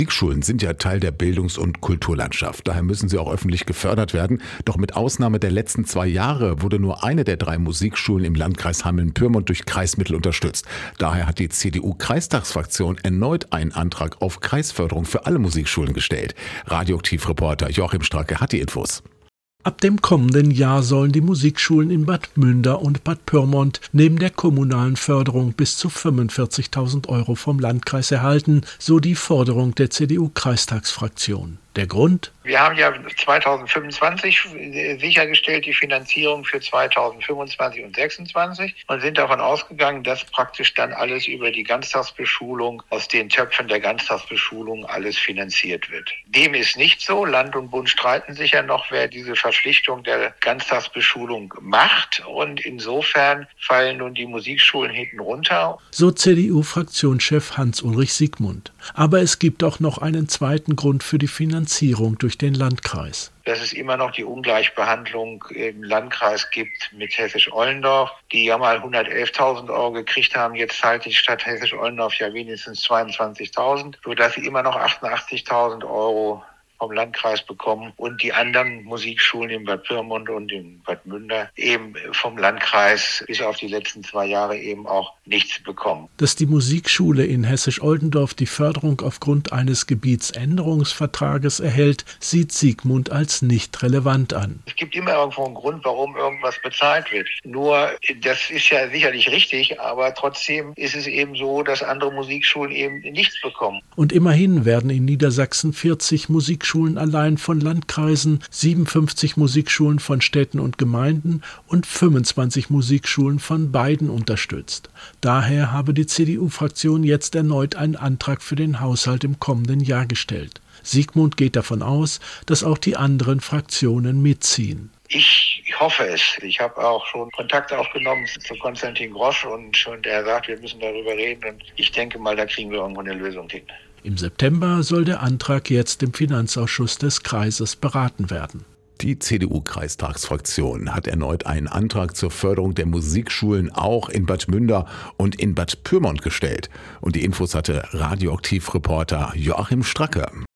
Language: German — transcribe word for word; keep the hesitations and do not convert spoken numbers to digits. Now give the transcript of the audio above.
Musikschulen sind ja Teil der Bildungs- und Kulturlandschaft. Daher müssen sie auch öffentlich gefördert werden. Doch mit Ausnahme der letzten zwei Jahre wurde nur eine der drei Musikschulen im Landkreis Hameln-Pyrmont durch Kreismittel unterstützt. Daher hat die C D U-Kreistagsfraktion erneut einen Antrag auf Kreisförderung für alle Musikschulen gestellt. Radioaktiv-Reporter Joachim Stracke hat die Infos. Ab dem kommenden Jahr sollen die Musikschulen in Bad Münder und Bad Pyrmont neben der kommunalen Förderung bis zu fünfundvierzigtausend Euro vom Landkreis erhalten, so die Forderung der C D U-Kreistagsfraktion. Der Grund? Wir haben ja zweitausendfünfundzwanzig sichergestellt die Finanzierung für zweitausendfünfundzwanzig und sechsundzwanzig und sind davon ausgegangen, dass praktisch dann alles über die Ganztagsbeschulung aus den Töpfen der Ganztagsbeschulung alles finanziert wird. Dem ist nicht so. Land und Bund streiten sich ja noch, wer diese Verpflichtung der Ganztagsbeschulung macht, und insofern fallen nun die Musikschulen hinten runter. So C D U-Fraktionschef Hans-Ulrich Siegmund. Aber es gibt auch noch einen zweiten Grund für die Finanzierung durch den Landkreis. Dass es immer noch die Ungleichbehandlung im Landkreis gibt mit Hessisch-Ollendorf, die ja mal hundertelftausend Euro gekriegt haben. Jetzt zahlt die Stadt Hessisch-Ollendorf ja wenigstens zweiundzwanzigtausend, sodass sie immer noch achtundachtzigtausend Euro vom Landkreis bekommen und die anderen Musikschulen in Bad Pyrmont und in Bad Münder eben vom Landkreis bis auf die letzten zwei Jahre eben auch nichts bekommen. Dass die Musikschule in Hessisch-Oldendorf die Förderung aufgrund eines Gebietsänderungsvertrages erhält, sieht Siegmund als nicht relevant an. Es gibt immer irgendwo einen Grund, warum irgendwas bezahlt wird. Nur, das ist ja sicherlich richtig, aber trotzdem ist es eben so, dass andere Musikschulen eben nichts bekommen. Und immerhin werden in Niedersachsen vierzig Musikschulen allein von Landkreisen, siebenundfünfzig Musikschulen von Städten und Gemeinden und fünfundzwanzig Musikschulen von beiden unterstützt. Daher habe die C D U-Fraktion jetzt erneut einen Antrag für den Haushalt im kommenden Jahr gestellt. Siegmund geht davon aus, dass auch die anderen Fraktionen mitziehen. Ich hoffe es. Ich habe auch schon Kontakt aufgenommen zu Konstantin Grosch und schon der sagt, wir müssen darüber reden, und ich denke mal, da kriegen wir irgendwo eine Lösung hin. Im September soll der Antrag jetzt im Finanzausschuss des Kreises beraten werden. Die C D U-Kreistagsfraktion hat erneut einen Antrag zur Förderung der Musikschulen auch in Bad Münder und in Bad Pyrmont gestellt. Und die Infos hatte Radioaktiv-Reporter Joachim Stracke.